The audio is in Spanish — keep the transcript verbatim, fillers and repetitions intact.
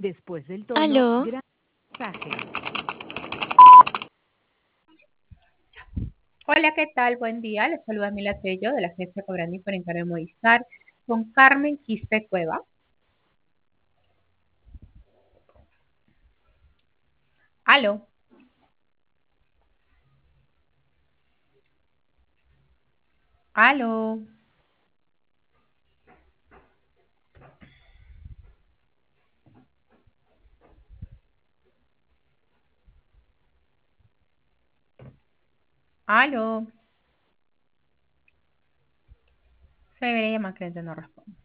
Después del tono, Aló, gran mensaje. Hola, ¿qué tal? Buen día. Les saluda Mila Tello de la agencia Cobrandi por Internet Movistar con Carmen Quispe Cueva. Aló. Aló. Aló. Se debería llamar cliente, no responde.